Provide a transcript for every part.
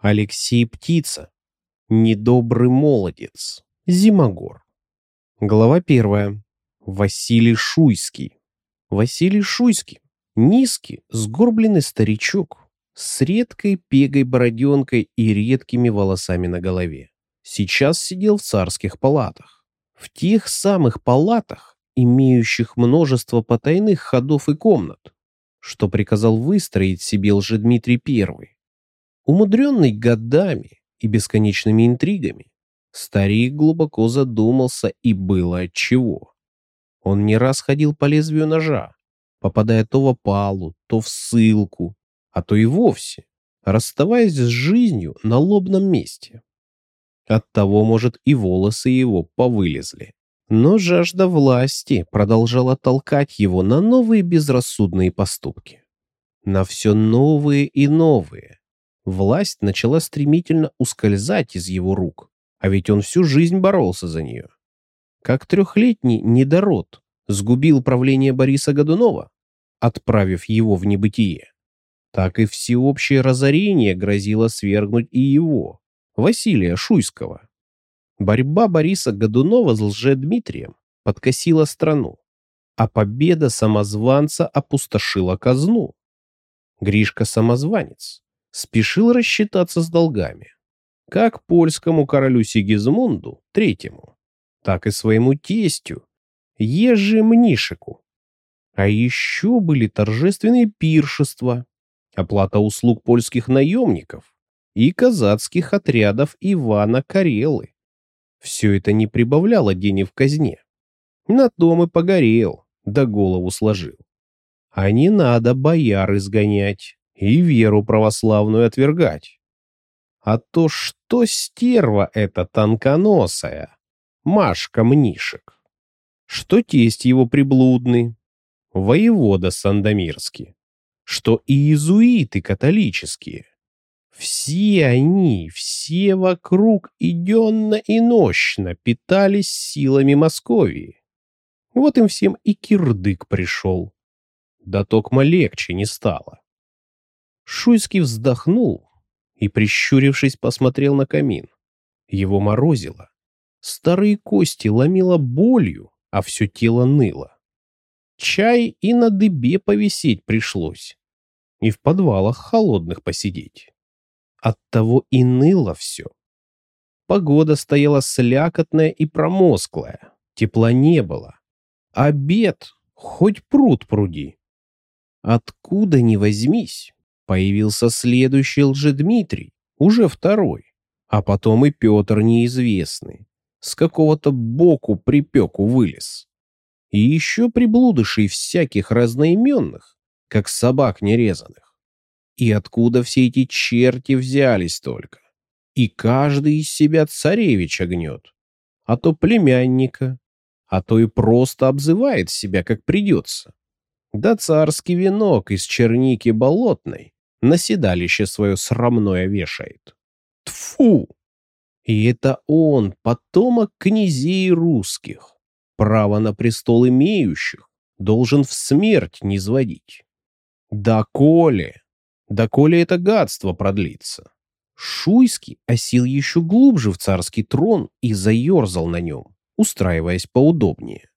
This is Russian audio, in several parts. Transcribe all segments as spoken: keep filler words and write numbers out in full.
Алексей Птица. Недобрый молодец. Зимогор. Глава первая. Василий Шуйский. Василий Шуйский. Низкий, сгорбленный старичок с редкой пегой бороденкой и редкими волосами на голове. Сейчас сидел в царских палатах. В тех самых палатах, имеющих множество потайных ходов и комнат, что приказал выстроить себе Лжедмитрий Первый. Умудренный годами и бесконечными интригами, старик глубоко задумался, и было отчего. Он не раз ходил по лезвию ножа, попадая то в опалу, то в ссылку, а то и вовсе, расставаясь с жизнью на лобном месте. Оттого, может, и волосы его повылезли. Но жажда власти продолжала толкать его на новые безрассудные поступки. На все новые и новые. Власть начала стремительно ускользать из его рук, а ведь он всю жизнь боролся за нее. Как трехлетний недород сгубил правление Бориса Годунова, отправив его в небытие, так и всеобщее разорение грозило свергнуть и его, Василия Шуйского. Борьба Бориса Годунова с Лжедмитрием подкосила страну, а победа самозванца опустошила казну. Гришка-самозванец спешил рассчитаться с долгами, как польскому королю Сигизмунду Третьему, так и своему тестю Ежи Мнишеку. А еще были торжественные пиршества, оплата услуг польских наемников и казацких отрядов Ивана Карелы. Все это не прибавляло денег в казне. На том и погорел, да голову сложил. А не надо бояр изгонять и веру православную отвергать. А то что стерва эта тонконосая, Машка Мнишек, что тесть его приблудный, воевода Сандомирский, что и иезуиты католические. Все они, все вокруг и денно и нощно питались силами Московии. Вот им всем и кирдык пришел. Да токмо легче не стало. Шуйский вздохнул и, прищурившись, посмотрел на камин. Его морозило. Старые кости ломило болью, а все тело ныло. Чай и на дыбе повисеть пришлось, и в подвалах холодных посидеть. Оттого и ныло все. Погода стояла слякотная и промозглая, тепла не было. Обед хоть пруд пруди. Откуда ни возьмись, появился следующий Лжедмитрий, уже второй, а потом и Петр неизвестный, с какого-то боку припеку вылез. И еще приблудышей всяких разноименных, как собак нерезанных. И откуда все эти черти взялись только? И каждый из себя царевича гнет, а то племянника, а то и просто обзывает себя, как придется. Да царский венок из черники болотной на седалище свое срамное вешает. Тфу! И это он, потомок князей русских, право на престол имеющих, должен в смерть низводить. Да коли, да коли это гадство продлится. Шуйский осел еще глубже в царский трон и заерзал на нем, устраиваясь поудобнее.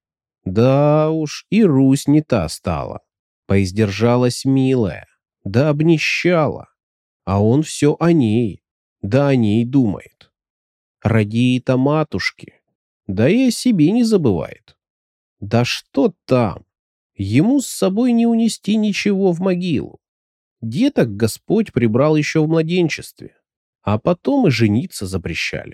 Да уж, и Русь не та стала. Поиздержалась милая, да обнищала. А он все о ней, да о ней думает. Радеет о матушке, да и о себе не забывает. Да что там, ему с собой не унести ничего в могилу. Деток Господь прибрал еще в младенчестве, а потом и жениться запрещали.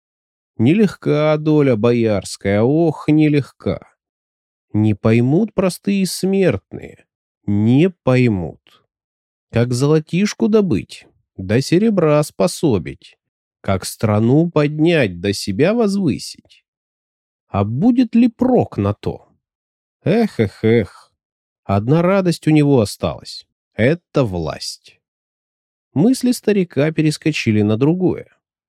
Нелегка доля боярская, ох, нелегка. Не поймут простые смертные, не поймут. Как золотишку добыть, да серебра способить, как страну поднять, да себя возвысить. А будет ли прок на то? Эх, эх, эх, одна радость у него осталась — это власть. Мысли старика перескочили на другое.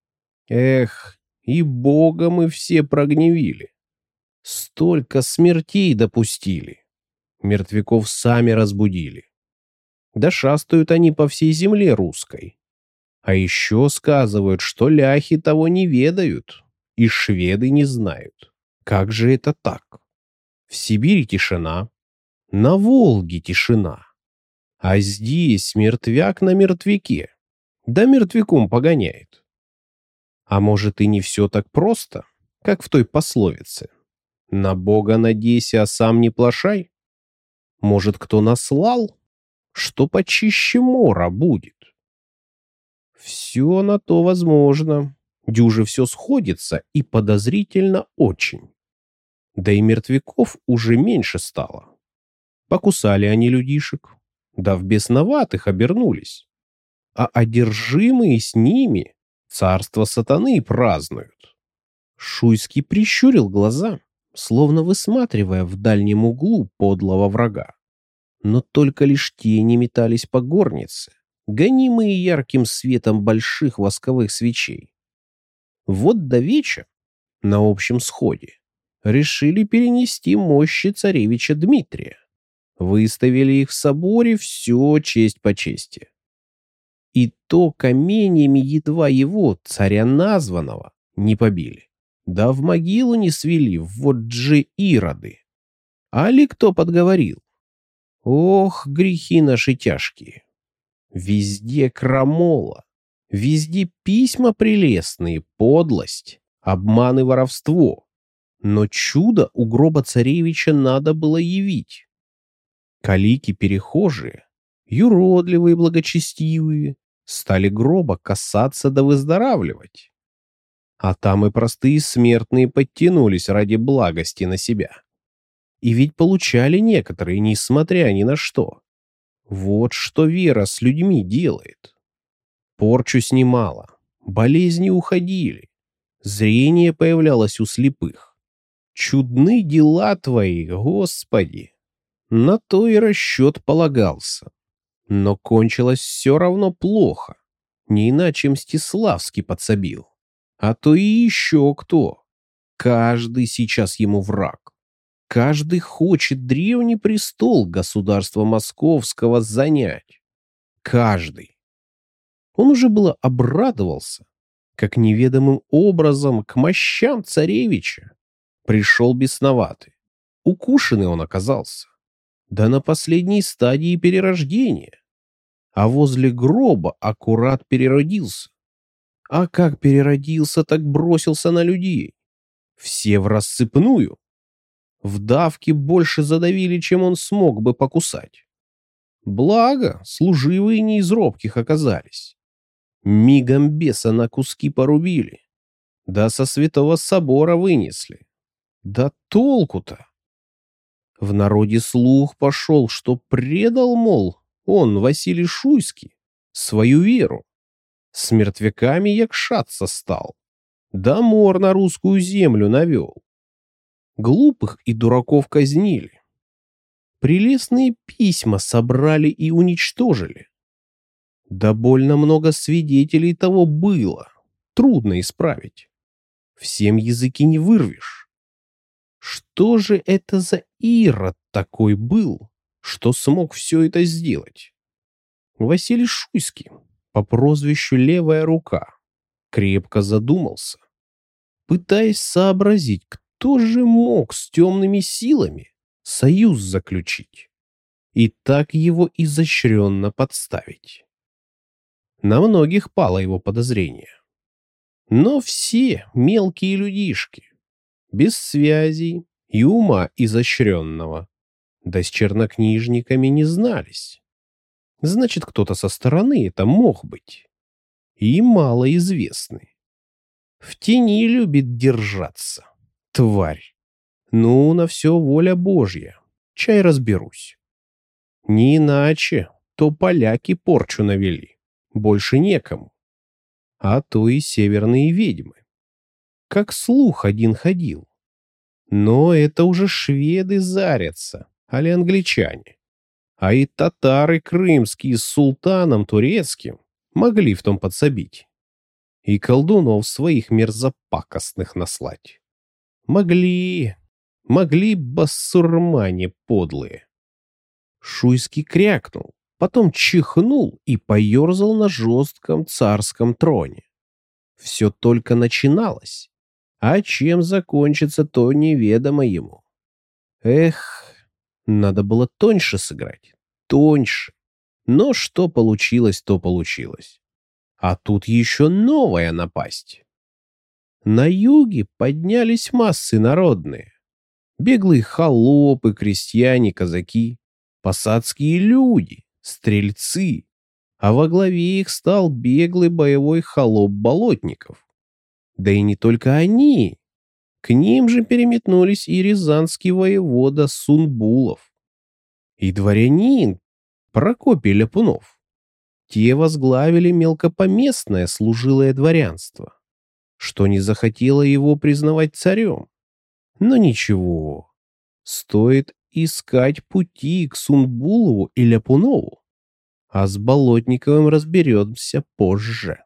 Эх, и Бога мы все прогневили. Столько смертей допустили. Мертвяков сами разбудили. Да шастают они по всей земле русской. А еще сказывают, что ляхи того не ведают, и шведы не знают. Как же это так? В Сибири тишина, на Волге тишина, а здесь мертвяк на мертвяке, да мертвяком погоняет. А может, и не все так просто, как в той пословице? На Бога надейся, а сам не плашай? Может, кто наслал, что почище мора будет? Все на то возможно. Дюже все сходится и подозрительно очень. Да и мертвяков уже меньше стало. Покусали они людишек, да в бесноватых обернулись. А одержимые с ними царство сатаны празднуют. Шуйский прищурил глаза, словно высматривая в дальнем углу подлого врага. Но только лишь тени метались по горнице, гонимые ярким светом больших восковых свечей. Вот до вечера, на общем сходе, решили перенести мощи царевича Дмитрия. Выставили их в соборе, все честь по чести. И то каменьями едва его, царя названного, не побили. Да в могилу не свели, вот же ироды. А ли кто подговорил? Ох, грехи наши тяжкие. Везде крамола, везде письма прелестные, подлость, обман и воровство. Но чудо у гроба царевича надо было явить. Калики-перехожие, юродливые благочестивые, стали гроба касаться да выздоравливать. А там и простые смертные подтянулись ради благости на себя. И ведь получали некоторые, несмотря ни на что. Вот что вера с людьми делает. Порчу снимала, болезни уходили, зрение появлялось у слепых. Чудны дела твои, Господи! На то и расчет полагался. Но кончилось все равно плохо. Не иначе Мстиславский подсобил. А то и еще кто. Каждый сейчас ему враг. Каждый хочет древний престол государства московского занять. Каждый. Он уже было обрадовался, как неведомым образом к мощам царевича пришел бесноватый. Укушенный он оказался. Да на последней стадии перерождения. А возле гроба аккурат переродился. А как переродился, так бросился на людей. Все в рассыпную. В давке больше задавили, чем он смог бы покусать. Благо, служивые не из робких оказались. Мигом беса на куски порубили. Да со святого собора вынесли. Да толку-то? В народе слух пошел, что предал, мол, он, Василий Шуйский, свою веру. С мертвяками якшаться стал. Да мор на русскую землю навел. Глупых и дураков казнили. Прелестные письма собрали и уничтожили. Да больно много свидетелей того было. Трудно исправить. Всем языки не вырвешь. Что же это за ирод такой был, что смог все это сделать? Василий Шуйский, по прозвищу «Левая рука», крепко задумался, пытаясь сообразить, кто же мог с темными силами союз заключить и так его изощренно подставить. На многих пало его подозрение. Но все мелкие людишки, без связей и ума изощренного, да с чернокнижниками не знались. Значит, кто-то со стороны это мог быть. И малоизвестный. В тени любит держаться, тварь. Ну, на все воля Божья. Чай разберусь. Не иначе, то поляки порчу навели. Больше некому. А то и северные ведьмы. Как слух один ходил. Но это уже шведы зарятся, али англичане. А и татары крымские с султаном турецким могли в том подсобить. И колдунов своих мерзопакостных наслать. Могли, могли басурмане подлые. Шуйский крякнул, потом чихнул и поерзал на жестком царском троне. Все только начиналось, а чем закончится, то неведомо ему. Эх, надо было тоньше сыграть, тоньше. Но что получилось, то получилось. А тут еще новая напасть. На юге поднялись массы народные. Беглые холопы, крестьяне, казаки, посадские люди, стрельцы. А во главе их стал беглый боевой холоп Болотников. Да и не только они. К ним же переметнулись и рязанский воевода Сунбулов, и дворянин Прокопий Ляпунов. Те возглавили мелкопоместное служилое дворянство, что не захотело его признавать царем. Но ничего, стоит искать пути к Сунбулову и Ляпунову, а с Болотниковым разберемся позже.